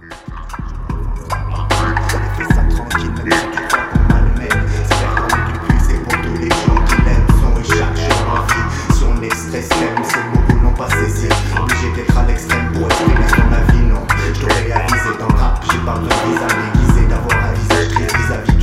Fais ça tranquille, même si tu crois qu'on malmène. C'est faire qu'on est du plus, c'est pour tous les gens qui l'aiment. Son et chaque jour en vie. Si on est stress, même c'est beaucoup n'ont pas saisi. Obligé d'être à l'extrême pour exprimer son avis, non. Je t'aurais avisé dans le rap, j'ai pas besoin de visa déguisé, d'avoir un visage très vis-à-vis